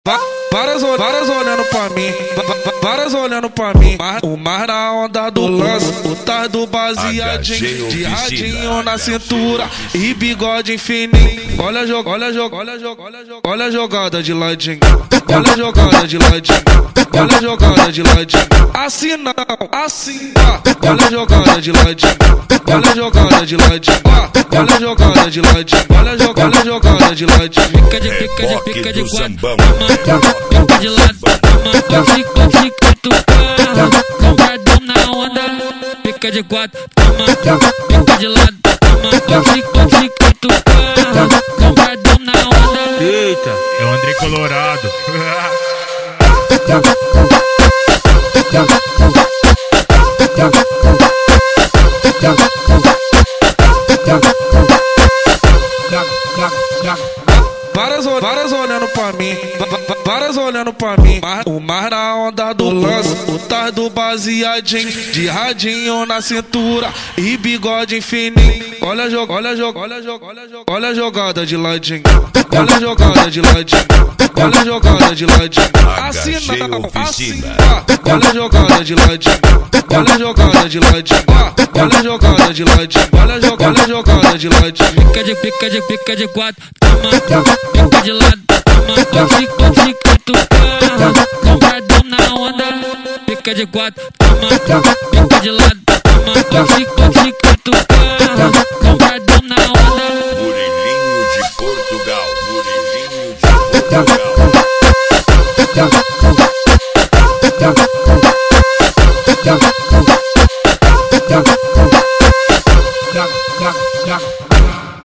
Várias olhando pra mim, várias olhando pra mim. O mar na onda do lance, o tar do baseadinho, de radinho na cintura e bigode fininho. Olha a jogada de ladinho, olha a jogada de ladinho, olha a jogada de ladinho. Assim não, assim tá. Olha a jogada de ladinho, olha a jogada de ladinho, olha a jogada de ladinho, olha a jogada de ladinho. Pica de quatro, pica de lado, fica tucando, compradão na onda. Pica de quatro, pica de lado, fica tucando, compradão na onda. Eita, é o André Colorado. Várias olhando pra mim, várias olhando pra mim. O mar na onda do lance, o tar do baseadinho, de radinho na cintura e bigode fininho. Olha a jogada de ladinho, olha a jogada de ladinho, olha a jogada de ladinho. Assim não, assim tá. Olha a jogada de ladinho, olha a jogada de ladinho, olha a jogada de ladinho, olha a jogada de ladinho. Pica de quatro, pica de lado, fica tucando, compradão na onda. Pica de quatro, pica de lado, fica tucando, compradão na onda. Murilinho de Portugal, Murilinho de Portugal.